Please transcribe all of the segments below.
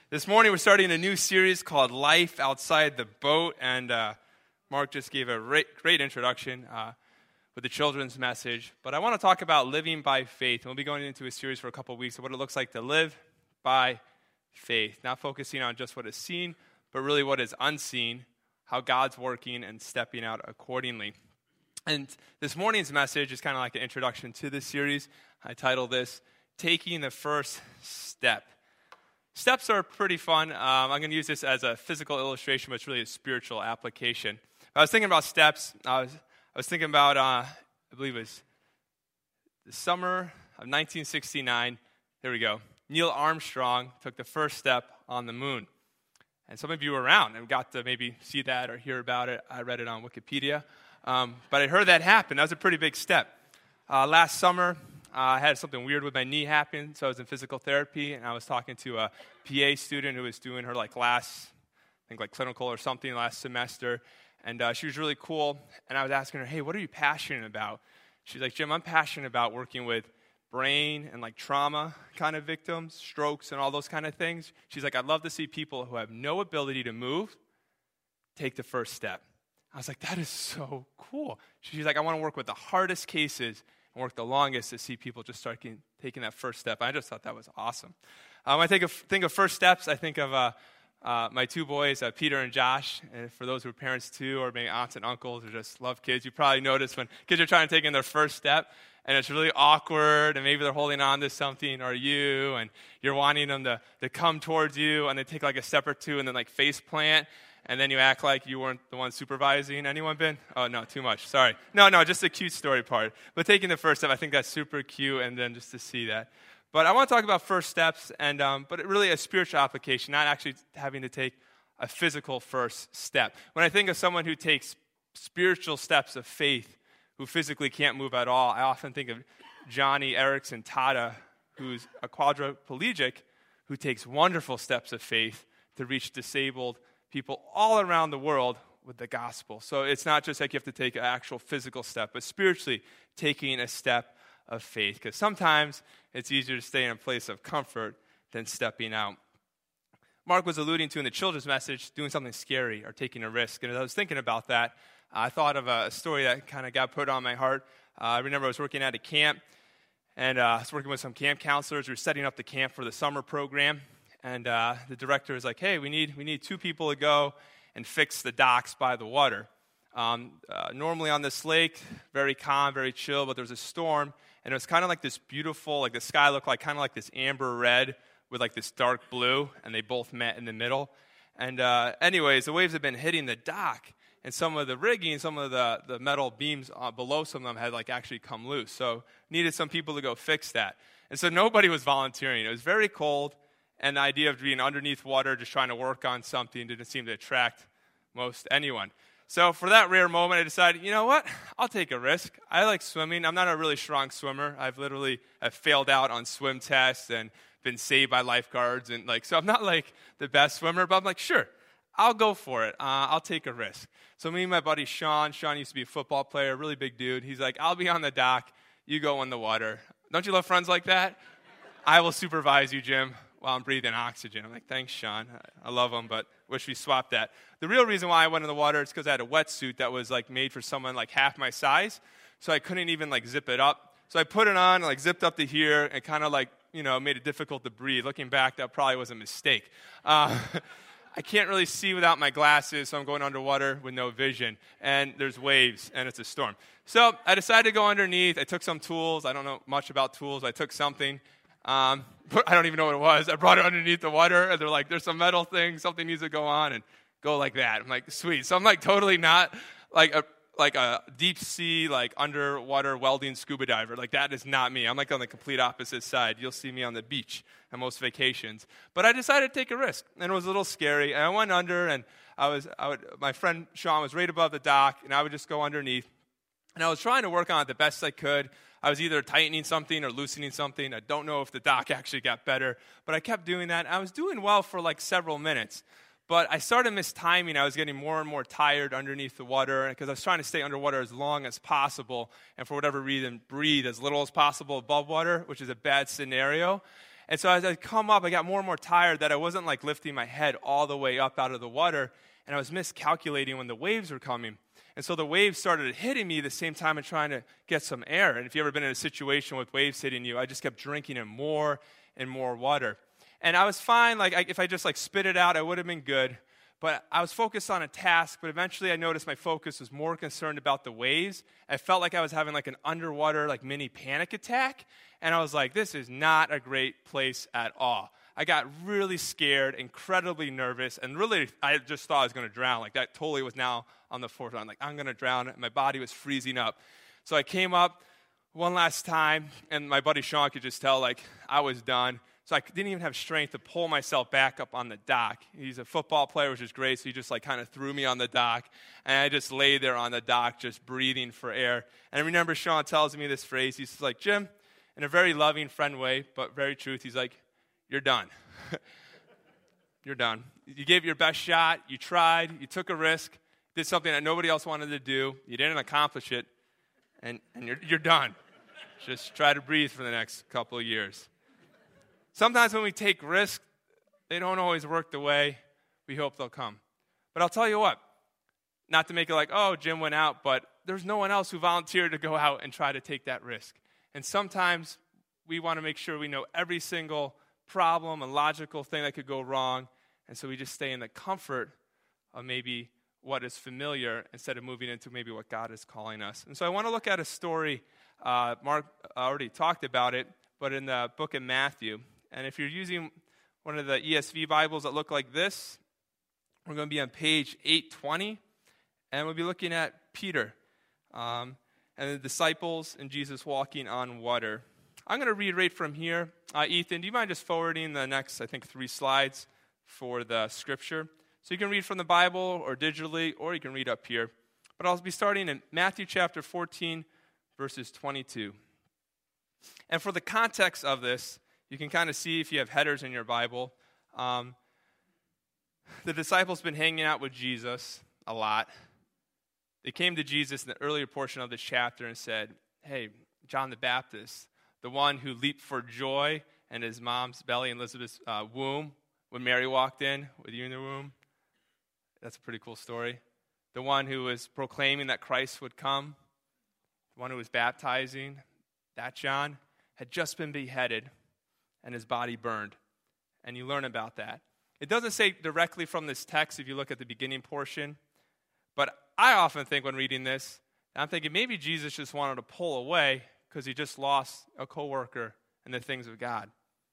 This morning we're starting a new series called Life Outside the Boat, and Mark just gave a great introduction with the children's message. But I want to talk about living by faith, and we'll be going into a series for a couple of weeks of what it looks like to live by faith, not focusing on just what is seen, but really what is unseen, how God's working and stepping out accordingly. And this morning's message is kind of like an introduction to this series. I titled this, Taking the First Step. Steps are pretty fun. I'm going to use this as a physical illustration, but it's really a spiritual application. I was thinking about steps. I was thinking about, I believe it was the summer of 1969. Here we go. Neil Armstrong took the first step on the moon. And some of you were around and got to maybe see that or hear about it. I read it on Wikipedia. But I heard that happen. That was a pretty big step. Last summer, I had something weird with my knee happen, so I was in physical therapy, and I was talking to a PA student who was doing her clinical or something last semester, and she was really cool, and I was asking her, hey, what are you passionate about? She's like, Jim, I'm passionate about working with brain and trauma kind of victims, strokes and all those kind of things. She's like, I'd love to see people who have no ability to move take the first step. I was like, that is so cool. She's like, I want to work with the hardest cases and work the longest to see people just start taking that first step. I just thought that was awesome. When I think of first steps, I think of my two boys, Peter and Josh. And for those who are parents too, or maybe aunts and uncles who just love kids, you probably notice when kids are trying to take in their first step, and it's really awkward, and maybe they're holding on to something, or you, and you're wanting them to come towards you, and they take a step or two, and then face plant. And then you act like you weren't the one supervising. Anyone been? Oh, no, too much. Sorry. No, just the cute story part. But taking the first step, I think that's super cute, and then just to see that. But I want to talk about first steps, and but really a spiritual application, not actually having to take a physical first step. When I think of someone who takes spiritual steps of faith, who physically can't move at all, I often think of Johnny Erickson Tada, who's a quadriplegic, who takes wonderful steps of faith to reach disabled people all around the world with the gospel. So it's not just like you have to take an actual physical step, but spiritually taking a step of faith. Because sometimes it's easier to stay in a place of comfort than stepping out. Mark was alluding to in the children's message, doing something scary or taking a risk. And as I was thinking about that, I thought of a story that kind of got put on my heart. I remember I was working at a camp, and I was working with some camp counselors. We were setting up the camp for the summer program. And the director was like, hey, we need two people to go and fix the docks by the water. Normally on this lake, very calm, very chill, but there was a storm, and it was kind of like this beautiful, the sky looked like kind of like this amber red with this dark blue, and they both met in the middle. And anyways, the waves had been hitting the dock, and some of the rigging, some of the metal beams below some of them had actually come loose. So needed some people to go fix that. And so nobody was volunteering. It was very cold. And the idea of being underneath water, just trying to work on something, didn't seem to attract most anyone. So for that rare moment, I decided, you know what? I'll take a risk. I like swimming. I'm not a really strong swimmer. I've failed out on swim tests and been saved by lifeguards. And so I'm not the best swimmer, but I'm sure, I'll go for it. I'll take a risk. So me and my buddy Sean used to be a football player, really big dude. He's like, I'll be on the dock. You go in the water. Don't you love friends like that? I will supervise you, Jim, while I'm breathing oxygen. I'm like, thanks, Sean. I love him, but wish we swapped that. The real reason why I went in the water is because I had a wetsuit that was made for someone half my size, so I couldn't even zip it up. So I put it on, zipped up to here, and kind of made it difficult to breathe. Looking back, that probably was a mistake. I can't really see without my glasses, so I'm going underwater with no vision, and there's waves, and it's a storm. So I decided to go underneath. I took some tools. I don't know much about tools. I took something. But I don't even know what it was. I brought it underneath the water, and they're like, there's some metal thing, something needs to go on, and go like that. I'm like, sweet. So I'm totally not a deep sea, underwater welding scuba diver. That is not me. I'm on the complete opposite side. You'll see me on the beach on most vacations. But I decided to take a risk, and it was a little scary. And I went under, and my friend Sean was right above the dock, and I would just go underneath. And I was trying to work on it the best I could. I was either tightening something or loosening something. I don't know if the dock actually got better, but I kept doing that. I was doing well for several minutes, but I started mistiming. I was getting more and more tired underneath the water because I was trying to stay underwater as long as possible and for whatever reason breathe as little as possible above water, which is a bad scenario. And so as I come up, I got more and more tired that I wasn't like lifting my head all the way up out of the water, and I was miscalculating when the waves were coming. And so the waves started hitting me the same time and trying to get some air. And if you've ever been in a situation with waves hitting you, I just kept drinking in more and more water. And I was fine. Like if I just like spit it out, I would have been good. But I was focused on a task, but eventually I noticed my focus was more concerned about the waves. I felt like I was having like an underwater like mini panic attack. And I was like, this is not a great place at all. I got really scared, incredibly nervous, and really I just thought I was going to drown. Like that totally was now on the forefront. Like I'm going to drown. My body was freezing up. So I came up one last time, and my buddy Sean could just tell like I was done. So I didn't even have strength to pull myself back up on the dock. He's a football player, which is great, so he just like kind of threw me on the dock, and I just lay there on the dock just breathing for air. And I remember Sean tells me this phrase. He's like, Jim, in a very loving, friend way, but very truth, he's like, you're done. You're done. You gave it your best shot. You tried. You took a risk. Did something that nobody else wanted to do. You didn't accomplish it, and you're done. Just try to breathe for the next couple of years. Sometimes when we take risks, they don't always work the way we hope they'll come. But I'll tell you what, not to make it like, oh, Jim went out, but there's no one else who volunteered to go out and try to take that risk. And sometimes we want to make sure we know every single problem and logical thing that could go wrong, and so we just stay in the comfort of maybe what is familiar instead of moving into maybe what God is calling us. And so I want to look at a story. Mark already talked about it, but in the book of Matthew. And if you're using one of the ESV Bibles that look like this, we're going to be on page 820, and we'll be looking at Peter and the disciples and Jesus walking on water. I'm going to read right from here. Ethan, do you mind just forwarding the next, I think, 3 slides for the scripture? So you can read from the Bible or digitally, or you can read up here. But I'll be starting in Matthew chapter 14, verses 22. And for the context of this, you can kind of see if you have headers in your Bible. The disciples have been hanging out with Jesus a lot. They came to Jesus in the earlier portion of this chapter and said, hey, John the Baptist, the one who leaped for joy in his mom's belly in Elizabeth's womb when Mary walked in with you in the womb. That's a pretty cool story. The one who was proclaiming that Christ would come, the one who was baptizing, that John had just been beheaded and his body burned. And you learn about that. It doesn't say directly from this text if you look at the beginning portion, but I often think when reading this, I'm thinking maybe Jesus just wanted to pull away because he just lost a coworker in the things of God.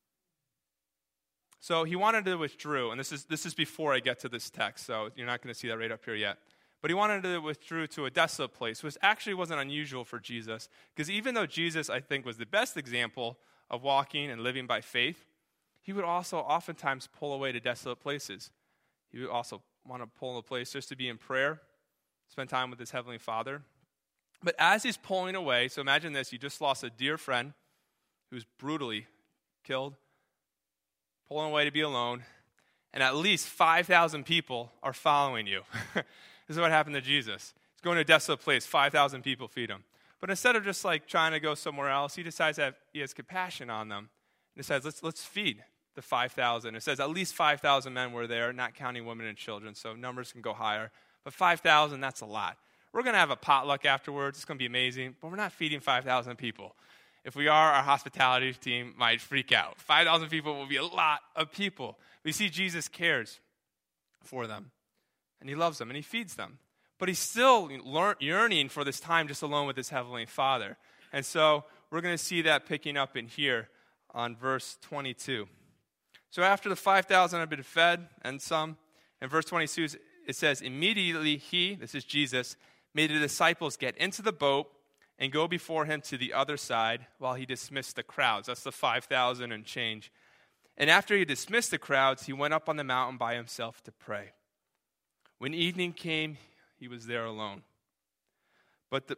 So he wanted to withdraw, and this is before I get to this text, so you're not going to see that right up here yet. But he wanted to withdraw to a desolate place, which actually wasn't unusual for Jesus, because even though Jesus, I think, was the best example of walking and living by faith, he would also oftentimes pull away to desolate places. He would also want to pull in a place just to be in prayer, spend time with his Heavenly Father. But as he's pulling away, so imagine this, you just lost a dear friend who's brutally killed, pulling away to be alone, and at least 5,000 people are following you. This is what happened to Jesus. He's going to a desolate place, 5,000 people feed him. But instead of just like trying to go somewhere else, he decides that he has compassion on them. And decides, let's feed the 5,000. It says at least 5,000 men were there, not counting women and children, so numbers can go higher. But 5,000, that's a lot. We're going to have a potluck afterwards. It's going to be amazing, but we're not feeding 5,000 people. If we are, our hospitality team might freak out. 5,000 people will be a lot of people. We see Jesus cares for them, and he loves them, and he feeds them. But he's still yearning for this time just alone with his Heavenly Father. And so we're going to see that picking up in here on verse 22. So after the 5,000 had been fed, and some, in verse 22 it says, immediately he, this is Jesus, made the disciples get into the boat and go before him to the other side while he dismissed the crowds. That's the 5,000 and change. And after he dismissed the crowds, he went up on the mountain by himself to pray. When evening came, he was there alone. But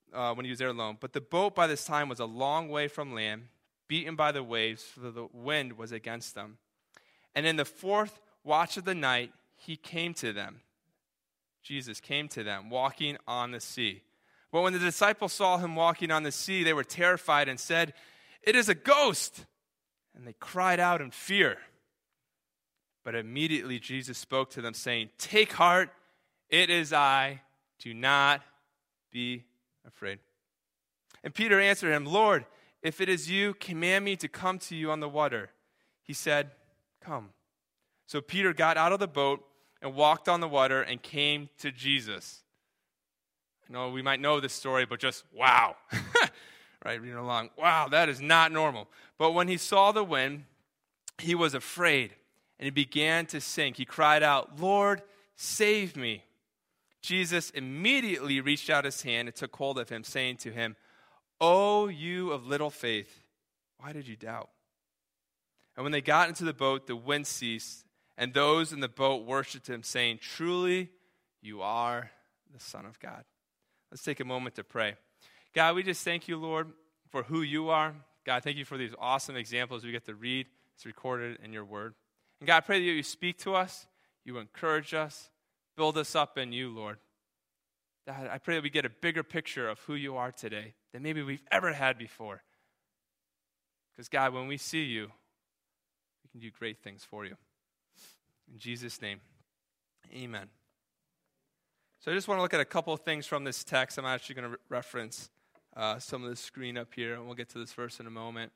the boat by this time was a long way from land, beaten by the waves, for the wind was against them. And in the 4th watch of the night, he came to them. Jesus came to them, walking on the sea. But when the disciples saw him walking on the sea, they were terrified and said, "It is a ghost!" and they cried out in fear. But immediately Jesus spoke to them, saying, "Take heart, it is I. Do not be afraid." And Peter answered him, "Lord, if it is you, command me to come to you on the water." He said, "Come." So Peter got out of the boat and walked on the water and came to Jesus. I know we might know this story, but just wow. Right, reading along. Wow, that is not normal. But when he saw the wind, he was afraid, and he began to sink. He cried out, "Lord, save me." Jesus immediately reached out his hand and took hold of him, saying to him, "O you of little faith, why did you doubt?" And when they got into the boat, the wind ceased, and those in the boat worshipped him, saying, "Truly, you are the Son of God." Let's take a moment to pray. God, we just thank you, Lord, for who you are. God, thank you for these awesome examples we get to read. It's recorded in your word. And God, I pray that you speak to us, you encourage us, build us up in you, Lord. God, I pray that we get a bigger picture of who you are today than maybe we've ever had before. Because, God, when we see you, we can do great things for you. In Jesus' name, amen. So I just want to look at a couple of things from this text. I'm actually going to reference some of the screen up here, and we'll get to this verse in a moment.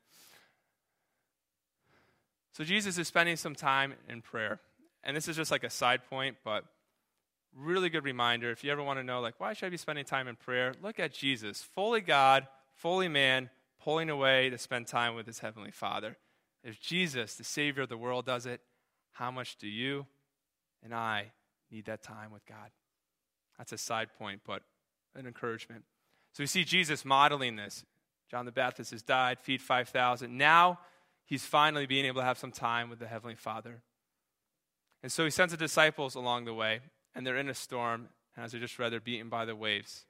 So Jesus is spending some time in prayer. And this is just like a side point, but really good reminder. If you ever want to know, like, why should I be spending time in prayer? Look at Jesus, fully God, fully man, pulling away to spend time with his heavenly Father. If Jesus, the Savior of the world, does it, how much do you and I need that time with God? That's a side point, but an encouragement. So we see Jesus modeling this. John the Baptist has died, feed 5,000. Now he's finally being able to have some time with the Heavenly Father. And so he sends the disciples along the way, and they're in a storm, and as I just read, they're beaten by the waves.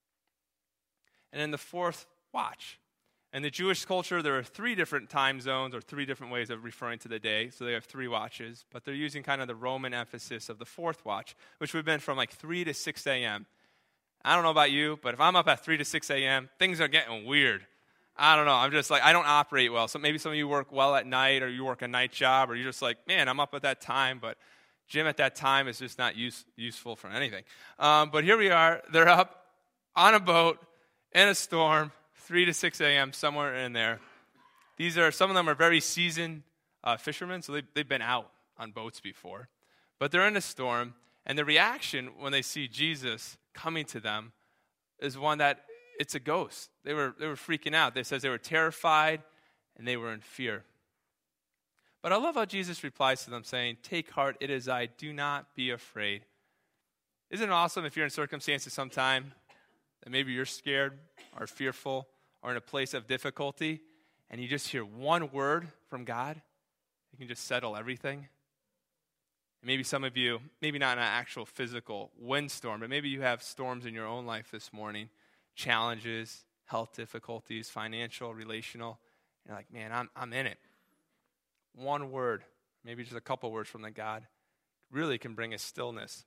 And in the fourth watch, in the Jewish culture, there are 3 different time zones or 3 different ways of referring to the day. So they have 3 watches, but they're using kind of the Roman emphasis of the fourth watch, which would have been from like 3 to 6 a.m. I don't know about you, but if I'm up at 3 to 6 a.m., things are getting weird. I don't know. I'm just like, I don't operate well. So maybe some of you work well at night, or you work a night job, or you're just like, man, I'm up at that time, but gym at that time is just not useful for anything. But here we are. They're up on a boat in a storm, 3 to 6 a.m., somewhere in there. Some of them are very seasoned fishermen, so they've been out on boats before. But they're in a storm, and the reaction when they see Jesus coming to them is one that it's a ghost. They were freaking out. They says they were terrified, and they were in fear. But I love how Jesus replies to them saying, "Take heart, it is I, do not be afraid." Isn't it awesome if you're in circumstances sometime that maybe you're scared or fearful or in a place of difficulty, and you just hear one word from God, you can just settle everything? And maybe some of you, maybe not an actual physical windstorm, but maybe you have storms in your own life this morning, challenges, health difficulties, financial, relational. You're like, man, I'm in it. One word, maybe just a couple words from the God, really can bring a stillness.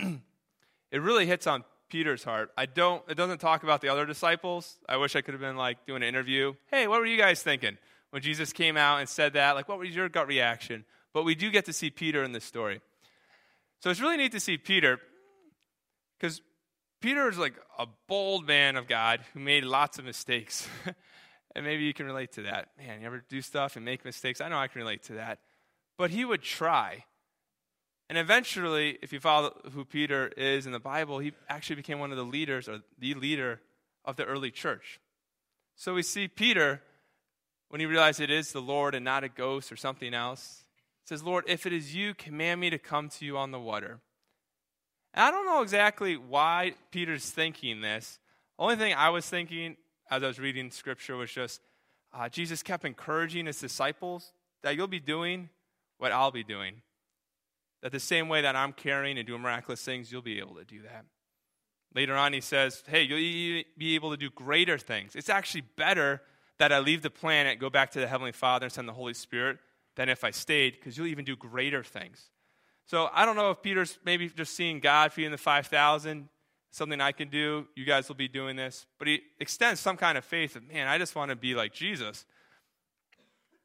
It really hits on Peter's heart. It doesn't talk about the other disciples. I wish I could have been like doing an interview. Hey, what were you guys thinking when Jesus came out and said that? Like, what was your gut reaction? But we do get to see Peter in this story. So it's really neat to see Peter, because Peter is like a bold man of God who made lots of mistakes. And maybe you can relate to that. Man, you ever do stuff and make mistakes? I know I can relate to that. But he would try. And eventually, if you follow who Peter is in the Bible, he actually became one of the leaders, or the leader of the early church. So we see Peter, when he realized it is the Lord and not a ghost or something else, says, "Lord, if it is you, command me to come to you on the water." And I don't know exactly why Peter's thinking this. Only thing I was thinking as I was reading Scripture was just, Jesus kept encouraging his disciples that you'll be doing what I'll be doing. That the same way that I'm carrying and doing miraculous things, you'll be able to do that. Later on, he says, hey, you'll be able to do greater things. It's actually better that I leave the planet, go back to the Heavenly Father and send the Holy Spirit than if I stayed, because you'll even do greater things. So I don't know if Peter's maybe just seeing God feeding the 5,000, something I can do, you guys will be doing this. But he extends some kind of faith of, man, I just want to be like Jesus.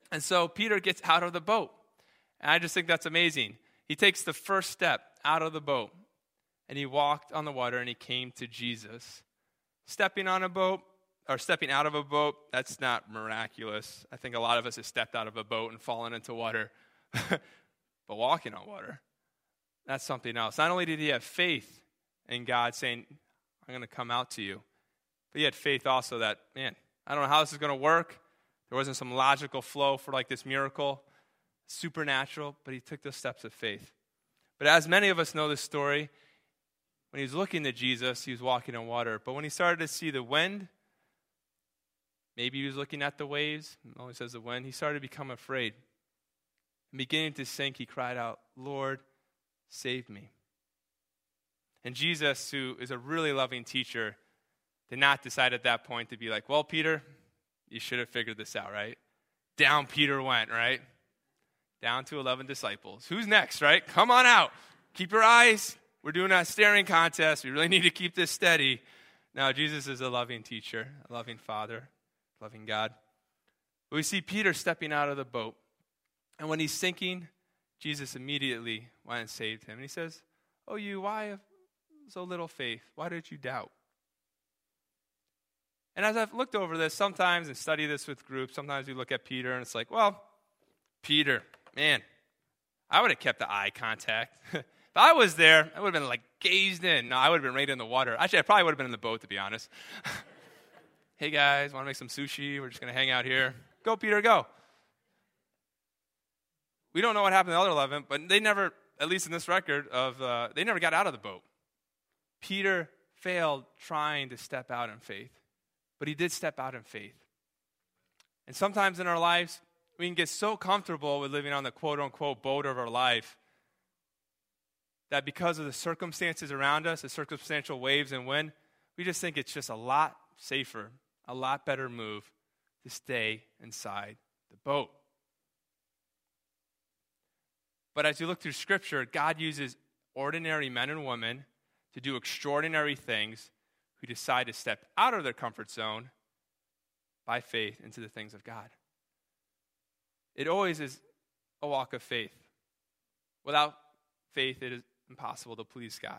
And so Peter gets out of the boat. And I just think that's amazing. He takes the first step out of the boat, and he walked on the water, and he came to Jesus. Stepping on a boat, or stepping out of a boat, that's not miraculous. I think a lot of us have stepped out of a boat and fallen into water. But walking on water, that's something else. Not only did he have faith in God saying, I'm going to come out to you, but he had faith also that, man, I don't know how this is going to work. There wasn't some logical flow for like this miracle, supernatural, but he took those steps of faith. But as many of us know this story, when he was looking to Jesus, he was walking on water. But when he started to see the wind, maybe he was looking at the waves, it only says the wind, he started to become afraid. And beginning to sink, he cried out, Lord, save me. And Jesus, who is a really loving teacher, did not decide at that point to be like, well, Peter, you should have figured this out, right? Down Peter went, right? Down to 11 disciples. Who's next, right? Come on out. Keep your eyes. We're doing a staring contest. We really need to keep this steady. Now, Jesus is a loving teacher, a loving Father, loving God. But we see Peter stepping out of the boat. And when he's sinking, Jesus immediately went and saved him. And he says, oh, you, why have so little faith? Why did you doubt? And as I've looked over this sometimes and studied this with groups, sometimes we look at Peter and it's like, well, Peter, man, I would have kept the eye contact. If I was there, I would have been like gazed in. No, I would have been right in the water. Actually, I probably would have been in the boat, to be honest. Hey, guys, want to make some sushi? We're just going to hang out here. Go, Peter, go. We don't know what happened to the other 11, but they never, at least in this record, they never got out of the boat. Peter failed trying to step out in faith, but he did step out in faith. And sometimes in our lives, we can get so comfortable with living on the quote-unquote boat of our life that because of the circumstances around us, the circumstantial waves and wind, we just think it's just a lot safer, a lot better move to stay inside the boat. But as you look through Scripture, God uses ordinary men and women to do extraordinary things who decide to step out of their comfort zone by faith into the things of God. It always is a walk of faith. Without faith, it is impossible to please God.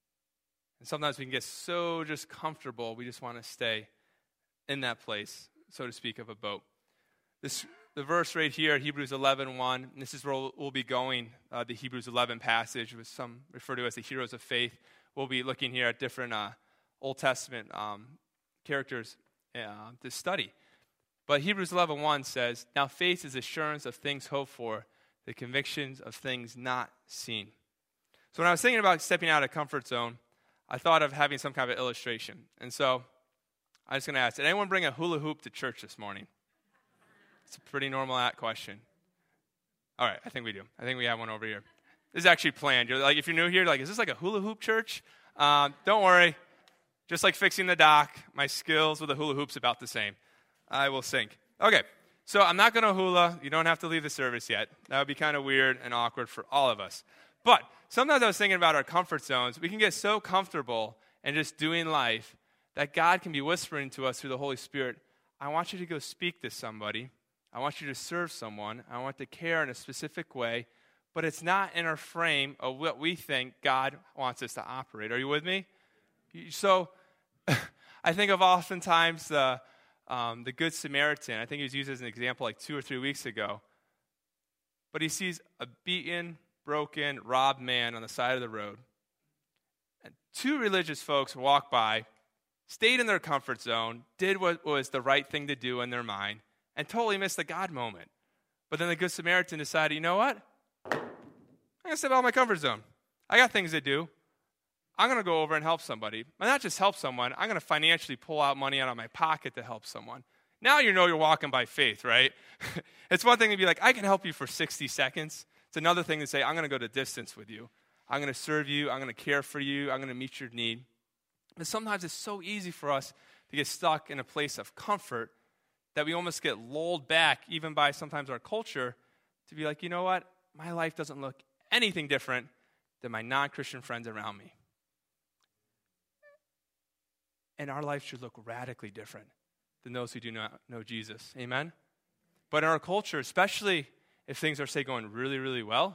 And sometimes we can get so just comfortable, we just want to stay in that place, so to speak, of a boat. The verse right here, Hebrews 11:1, and this is where we'll be going, the Hebrews 11 passage, which some refer to as the heroes of faith. We'll be looking here at different Old Testament characters to study. But Hebrews 11:1 says, now faith is assurance of things hoped for, the convictions of things not seen. So when I was thinking about stepping out of comfort zone, I thought of having some kind of illustration. And so I'm just going to ask, did anyone bring a hula hoop to church this morning? It's a pretty normal question. All right, I think we do. I think we have one over here. This is actually planned. You're like, if you're new here, like, is this like a hula hoop church? Don't worry. Just like fixing the dock, my skills with the hula hoop's about the same. I will sink. Okay, so I'm not going to hula. You don't have to leave the service yet. That would be kind of weird and awkward for all of us. But sometimes I was thinking about our comfort zones. We can get so comfortable in just doing life that God can be whispering to us through the Holy Spirit, I want you to go speak to somebody. I want you to serve someone. I want to care in a specific way, but it's not in our frame of what we think God wants us to operate. Are you with me? So I think of oftentimes the Good Samaritan. I think he was used as an example like 2 or 3 weeks ago. But he sees a beaten, broken, robbed man on the side of the road. And 2 religious folks walked by, stayed in their comfort zone, did what was the right thing to do in their mind, and totally missed the God moment. But then the Good Samaritan decided, you know what? I'm going to step out of my comfort zone. I got things to do. I'm going to go over and help somebody. But not just help someone, I'm going to financially pull out money out of my pocket to help someone. Now you know you're walking by faith, right? It's one thing to be like, I can help you for 60 seconds. It's another thing to say, I'm going to go the distance with you. I'm going to serve you. I'm going to care for you. I'm going to meet your need. But sometimes it's so easy for us to get stuck in a place of comfort that we almost get lulled back, even by sometimes our culture, to be like, you know what? My life doesn't look anything different than my non-Christian friends around me. And our life should look radically different than those who do not know Jesus. Amen? But in our culture, especially if things are, say, going really, really well,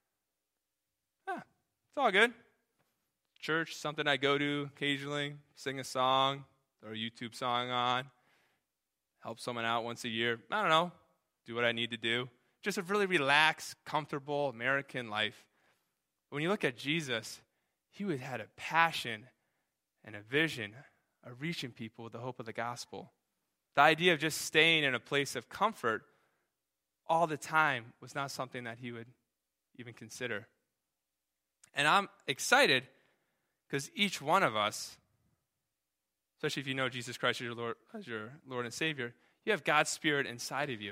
it's all good. Church, something I go to occasionally, sing a song, throw a YouTube song on, help someone out once a year. I don't know, do what I need to do. Just a really relaxed, comfortable American life. But when you look at Jesus, he had a passion and a vision of reaching people with the hope of the gospel. The idea of just staying in a place of comfort all the time was not something that he would even consider. And I'm excited because each one of us, especially if you know Jesus Christ as your Lord and Savior, you have God's Spirit inside of you.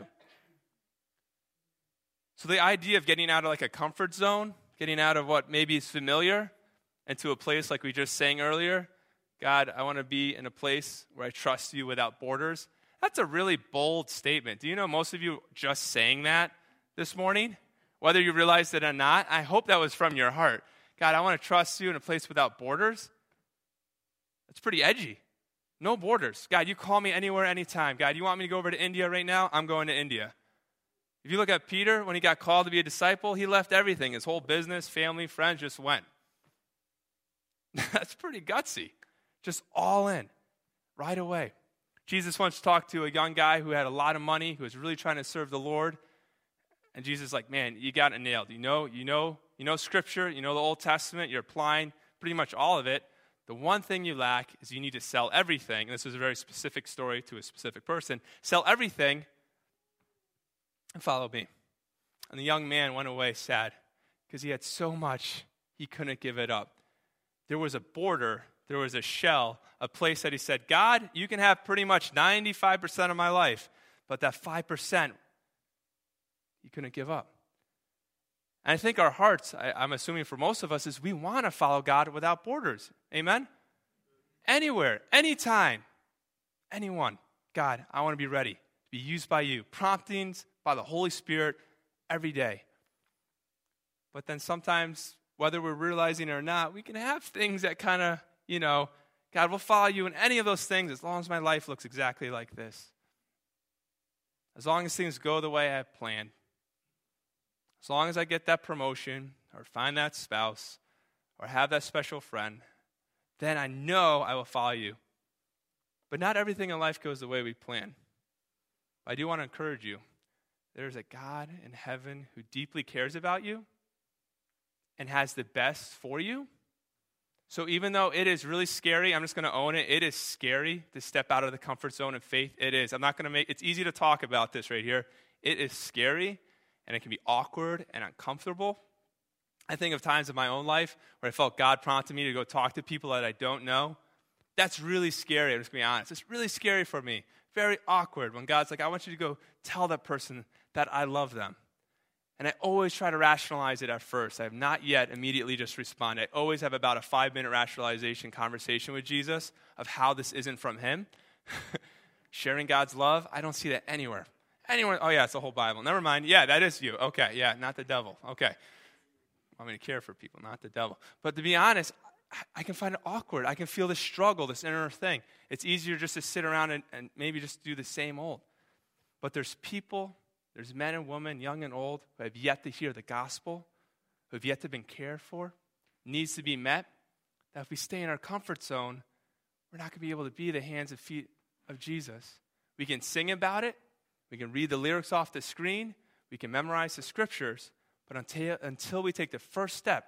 So the idea of getting out of like a comfort zone, getting out of what maybe is familiar, into a place like we just sang earlier, God, I want to be in a place where I trust you without borders. That's a really bold statement. Do you know most of you just saying that this morning? Whether you realized it or not, I hope that was from your heart. God, I want to trust you in a place without borders. That's pretty edgy. No borders. God, you call me anywhere, anytime. God, you want me to go over to India right now? I'm going to India. If you look at Peter, when he got called to be a disciple, he left everything. His whole business, family, friends just went. That's pretty gutsy. Just all in, right away. Jesus once talked to a young guy who had a lot of money, who was really trying to serve the Lord. And Jesus is like, man, you got it nailed. You know Scripture, you know the Old Testament, you're applying pretty much all of it. The one thing you lack is you need to sell everything. And this is a very specific story to a specific person. Sell everything and follow me. And the young man went away sad because he had so much he couldn't give it up. There was a border, there was a shell, a place that he said, God, you can have pretty much 95% of my life, but that 5% he couldn't give up. And I think our hearts, I'm assuming for most of us, is we want to follow God without borders. Amen? Anywhere, anytime, anyone. God, I want to be ready to be used by you. Promptings by the Holy Spirit every day. But then sometimes, whether we're realizing it or not, we can have things that kind of, God will follow you in any of those things as long as my life looks exactly like this. As long as things go the way I have planned. As long as I get that promotion or find that spouse or have that special friend, then I know I will follow you. But not everything in life goes the way we plan. But I do want to encourage you. There's a God in heaven who deeply cares about you and has the best for you. So even though it is really scary, I'm just going to own it. It is scary to step out of the comfort zone of faith. It is. It's easy to talk about this right here. It is scary, and it can be awkward and uncomfortable. I think of times in my own life where I felt God prompted me to go talk to people that I don't know. That's really scary. I'm just going to be honest. It's really scary for me. Very awkward when God's like, I want you to go tell that person that I love them. And I always try to rationalize it at first. I have not yet immediately just responded. I always have about a 5-minute rationalization conversation with Jesus of how this isn't from him. Sharing God's love, I don't see that anywhere. Anywhere, oh yeah, it's the whole Bible. Never mind. Yeah, that is you. Okay, yeah, not the devil. Okay. I want me to care for people, not the devil. But to be honest, I can find it awkward. I can feel this struggle, this inner thing. It's easier just to sit around and maybe just do the same old. But there's people, there's men and women, young and old, who have yet to hear the gospel, who have yet to be cared for, needs to be met, that if we stay in our comfort zone, we're not going to be able to be the hands and feet of Jesus. We can sing about it. We can read the lyrics off the screen. We can memorize the scriptures. But until we take the first step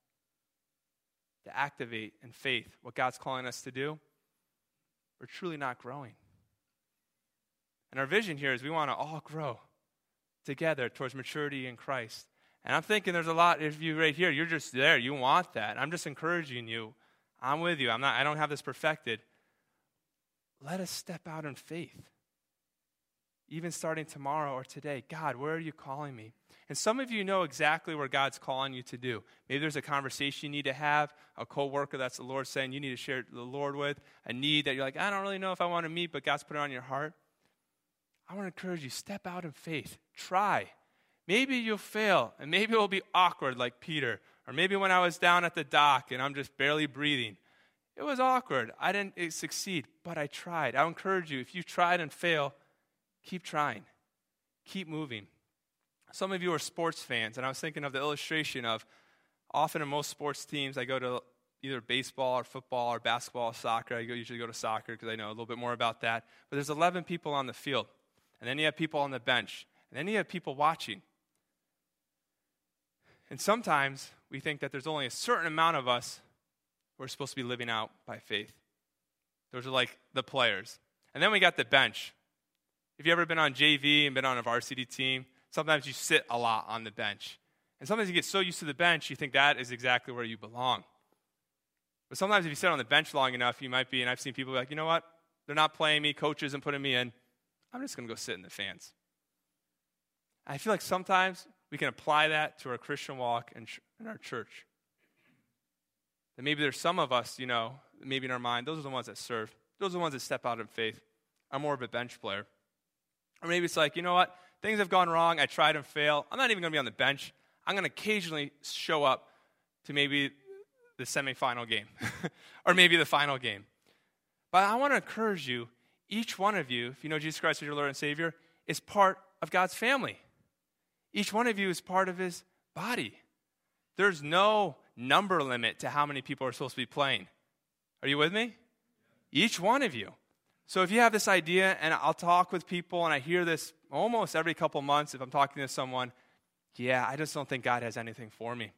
to activate in faith what God's calling us to do, we're truly not growing. And our vision here is we want to all grow together towards maturity in Christ. And I'm thinking there's a lot of you right here. You're just there. You want that. I'm just encouraging you. I'm with you. I don't have this perfected. Let us step out in faith. Even starting tomorrow or today. God, where are you calling me? And some of you know exactly where God's calling you to do. Maybe there's a conversation you need to have, a coworker that's the Lord saying you need to share the Lord with, a need that you're like, I don't really know if I want to meet, but God's put it on your heart. I want to encourage you, step out in faith. Try. Maybe you'll fail, and maybe it'll be awkward like Peter. Or maybe when I was down at the dock and I'm just barely breathing. It was awkward. I didn't succeed, but I tried. I'll encourage you, if you tried and fail, keep trying. keep moving. Some of you are sports fans, and I was thinking of the illustration of often in most sports teams, I go to either baseball or football or basketball or soccer. I usually go to soccer because I know a little bit more about that. But there's 11 people on the field, and then you have people on the bench, and then you have people watching. And sometimes we think that there's only a certain amount of us who are supposed to be living out by faith. Those are like the players. And then we got the bench. If you've ever been on JV and been on a varsity team, sometimes you sit a lot on the bench. And sometimes you get so used to the bench, you think that is exactly where you belong. But sometimes if you sit on the bench long enough, you might be, and I've seen people be like, you know what? They're not playing me, coach isn't putting me in. I'm just going to go sit in the fans. I feel like sometimes we can apply that to our Christian walk in our church. That maybe there's some of us, maybe in our mind, those are the ones that serve. Those are the ones that step out in faith. I'm more of a bench player. Or maybe it's like, you know what? Things have gone wrong. I tried and failed. I'm not even going to be on the bench. I'm going to occasionally show up to maybe the semifinal game or maybe the final game. But I want to encourage you, each one of you, if you know Jesus Christ as your Lord and Savior, is part of God's family. Each one of you is part of his body. There's no number limit to how many people are supposed to be playing. Are you with me? Each one of you. So if you have this idea, and I'll talk with people, and I hear this almost every couple months if I'm talking to someone, yeah, I just don't think God has anything for me.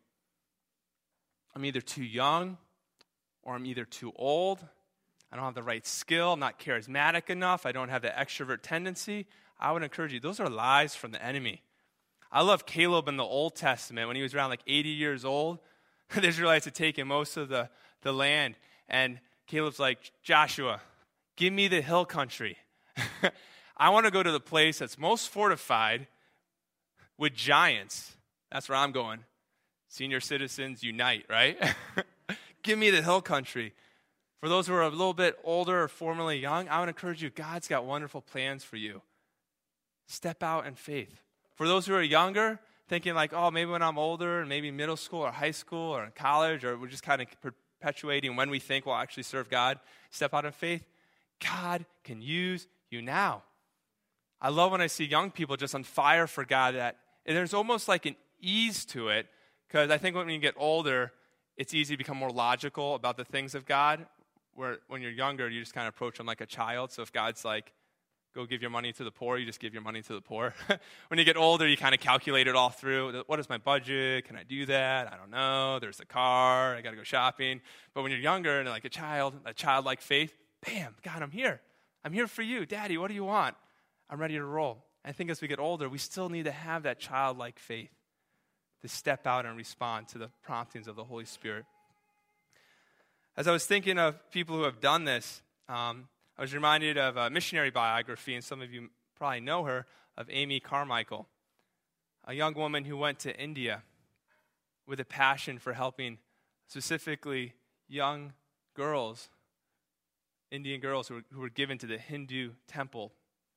I'm either too young, or I'm either too old. I don't have the right skill. I'm not charismatic enough. I don't have the extrovert tendency. I would encourage you, those are lies from the enemy. I love Caleb in the Old Testament. When he was around like 80 years old, the Israelites had taken most of the land. And Caleb's like, Joshua, give me the hill country. I want to go to the place that's most fortified with giants. That's where I'm going. Senior citizens unite, right? Give me the hill country. For those who are a little bit older or formerly young, I would encourage you, God's got wonderful plans for you. Step out in faith. For those who are younger, thinking like, oh, maybe when I'm older, and maybe middle school or high school or in college, or we're just kind of perpetuating when we think we'll actually serve God, step out in faith. God can use you now. I love when I see young people just on fire for God. And there's almost like an ease to it, because I think when you get older, it's easy to become more logical about the things of God, where when you're younger, you just kind of approach them like a child. So if God's like, go give your money to the poor, you just give your money to the poor. When you get older, you kind of calculate it all through. What is my budget? Can I do that? I don't know. There's the car. I got to go shopping. But when you're younger and like a childlike faith, bam, God, I'm here. I'm here for you. Daddy, what do you want? I'm ready to roll. I think as we get older, we still need to have that childlike faith to step out and respond to the promptings of the Holy Spirit. As I was thinking of people who have done this, I was reminded of a missionary biography, and some of you probably know her, of Amy Carmichael, a young woman who went to India with a passion for helping specifically young girls, Indian girls who were given to the Hindu temple,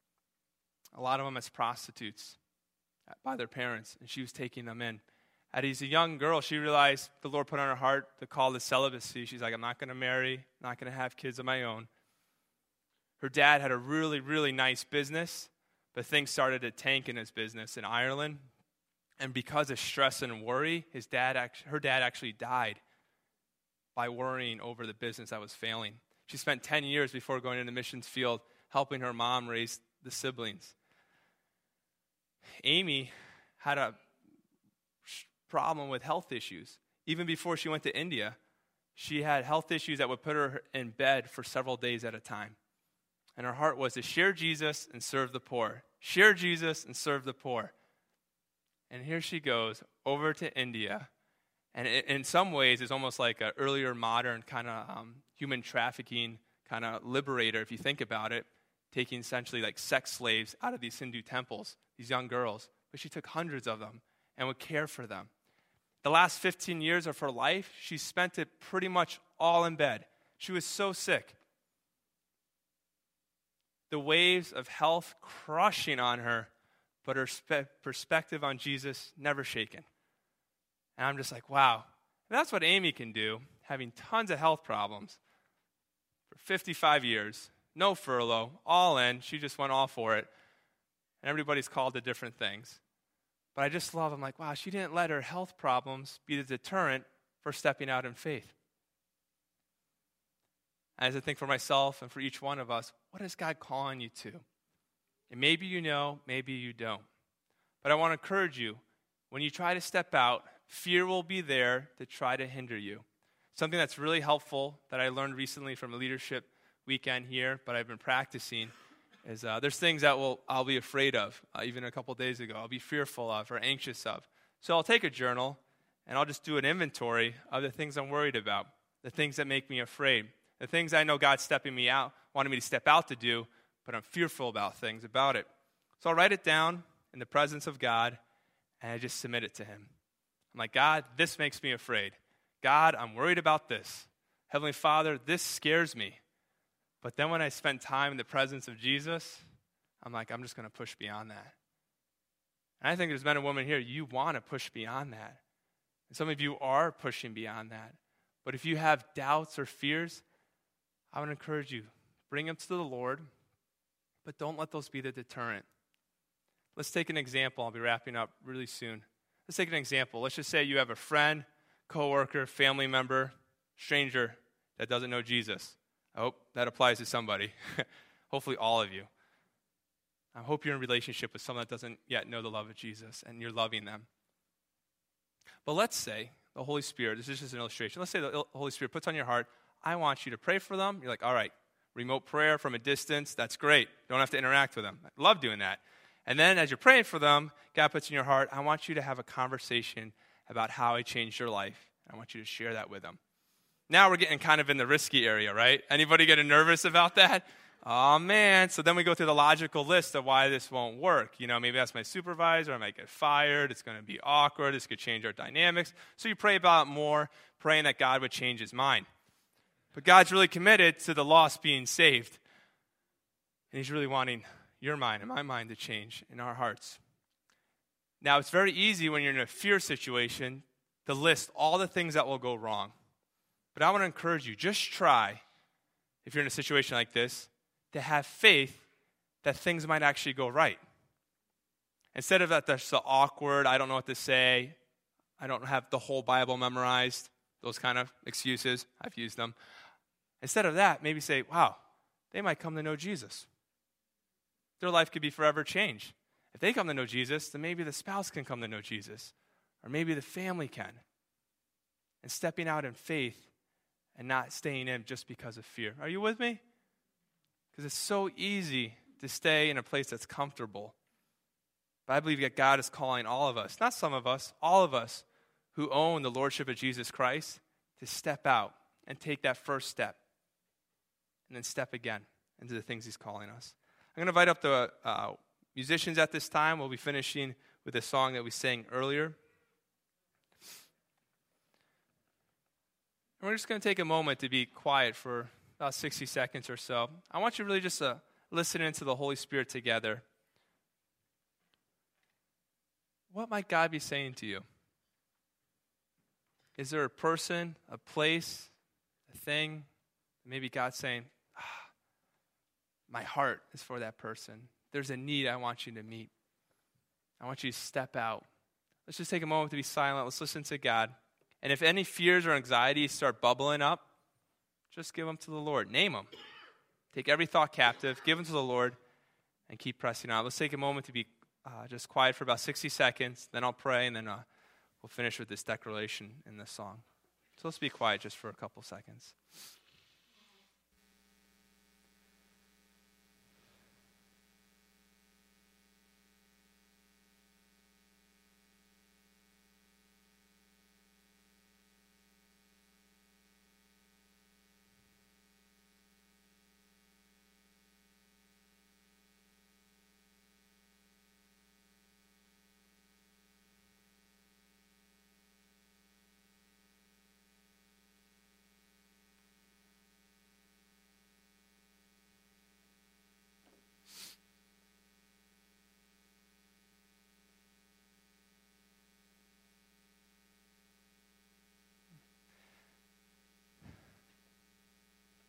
a lot of them as prostitutes by their parents, and she was taking them in. As a young girl, she realized the Lord put on her heart the call to celibacy. She's like, I'm not going to marry, not going to have kids of my own. Her dad had a really, really nice business, but things started to tank in his business in Ireland. And because of stress and worry, her dad actually died by worrying over the business that was failing. She spent 10 years before going into the missions field helping her mom raise the siblings. Amy had a problem with health issues. Even before she went to India, she had health issues that would put her in bed for several days at a time. And her heart was to share Jesus and serve the poor. Share Jesus and serve the poor. And here she goes over to India. And in some ways, it's almost like an earlier modern kind of human trafficking kind of liberator, if you think about it, taking essentially like sex slaves out of these Hindu temples, these young girls. But she took hundreds of them and would care for them. The last 15 years of her life, she spent it pretty much all in bed. She was so sick. The waves of health crushing on her, but her perspective on Jesus never shaken. And I'm just like, wow. And that's what Amy can do, having tons of health problems for 55 years, no furlough, all in. She just went all for it. and everybody's called to different things. But I just love, I'm like, wow, she didn't let her health problems be the deterrent for stepping out in faith. As I think for myself and for each one of us, what is God calling you to? And maybe you know, maybe you don't. But I want to encourage you, when you try to step out, fear will be there to try to hinder you. Something that's really helpful that I learned recently from a leadership weekend here, but I've been practicing, is there's things that I'll be afraid of, even a couple days ago. I'll be fearful of or anxious of. So I'll take a journal, and I'll just do an inventory of the things I'm worried about, the things that make me afraid, the things I know God's wanting me to step out to do, but I'm fearful about things about it. So I'll write it down in the presence of God, and I just submit it to him. I'm like, God, this makes me afraid. God, I'm worried about this. Heavenly Father, this scares me. But then when I spend time in the presence of Jesus, I'm like, I'm just going to push beyond that. And I think there's men and women here, you want to push beyond that. And some of you are pushing beyond that. But if you have doubts or fears, I would encourage you, bring them to the Lord, but don't let those be the deterrent. Let's take an example. I'll be wrapping up really soon. Let's take an example. Let's just say you have a friend, coworker, family member, stranger that doesn't know Jesus. I hope that applies to somebody. Hopefully all of you. I hope you're in a relationship with someone that doesn't yet know the love of Jesus and you're loving them. But let's say the Holy Spirit, this is just an illustration. Let's say the Holy Spirit puts on your heart, I want you to pray for them. You're like, all right, remote prayer from a distance, that's great. Don't have to interact with them. I love doing that. And then as you're praying for them, God puts in your heart, I want you to have a conversation about how I changed your life. I want you to share that with them. Now we're getting kind of in the risky area, right? Anybody getting nervous about that? Oh, man. So then we go through the logical list of why this won't work. You know, maybe that's my supervisor. I might get fired. It's going to be awkward. This could change our dynamics. So you pray about it more, praying that God would change his mind. But God's really committed to the lost being saved. And he's really wanting your mind and my mind to change in our hearts. Now, it's very easy when you're in a fear situation to list all the things that will go wrong. But I want to encourage you, just try, if you're in a situation like this, to have faith that things might actually go right. Instead of that, that's so awkward, I don't know what to say, I don't have the whole Bible memorized, those kind of excuses, I've used them. Instead of that, maybe say, wow, they might come to know Jesus. Their life could be forever changed. If they come to know Jesus, then maybe the spouse can come to know Jesus. Or maybe the family can. And stepping out in faith and not staying in just because of fear. Are you with me? Because it's so easy to stay in a place that's comfortable. But I believe that God is calling all of us, not some of us, all of us who own the Lordship of Jesus Christ to step out and take that first step. And then step again into the things he's calling us. I'm going to invite up the musicians at this time. We'll be finishing with a song that we sang earlier. And we're just going to take a moment to be quiet for about 60 seconds or so. I want you really just to listen into the Holy Spirit together. What might God be saying to you? Is there a person, a place, a thing? Maybe God's saying, my heart is for that person. There's a need I want you to meet. I want you to step out. Let's just take a moment to be silent. Let's listen to God. And if any fears or anxieties start bubbling up, just give them to the Lord. Name them. Take every thought captive, give them to the Lord, and keep pressing on. Let's take a moment to be just quiet for about 60 seconds. Then I'll pray, and then we'll finish with this declaration in this song. So let's be quiet just for a couple seconds.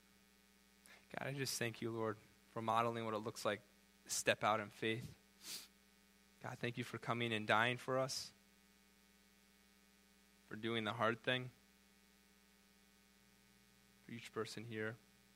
God, I just thank you, Lord, for modeling what it looks like to step out in faith. God, thank you for coming and dying for us, for doing the hard thing for each person here.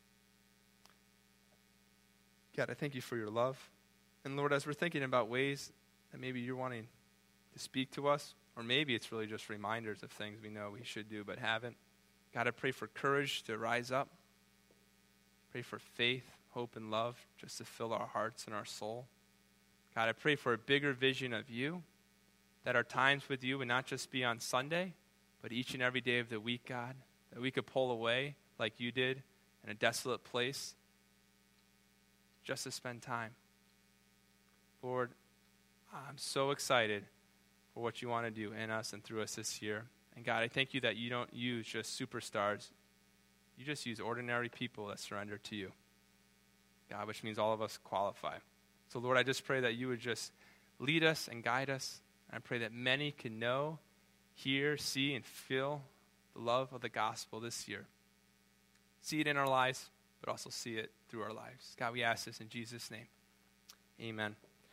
God, I thank you for your love. And Lord, as we're thinking about ways that maybe you're wanting to speak to us, or maybe it's really just reminders of things we know we should do but haven't, God, I pray for courage to rise up. Pray for faith, hope, and love just to fill our hearts and our soul. God, I pray for a bigger vision of you, that our times with you would not just be on Sunday, but each and every day of the week, God, that we could pull away like you did in a desolate place just to spend time. Lord, I'm so excited for what you want to do in us and through us this year. And God, I thank you that you don't use just superstars. You just use ordinary people that surrender to you, God, which means all of us qualify. So, Lord, I just pray that you would just lead us and guide us. And I pray that many can know, hear, see, and feel the love of the gospel this year. See it in our lives, but also see it through our lives. God, we ask this in Jesus' name. Amen.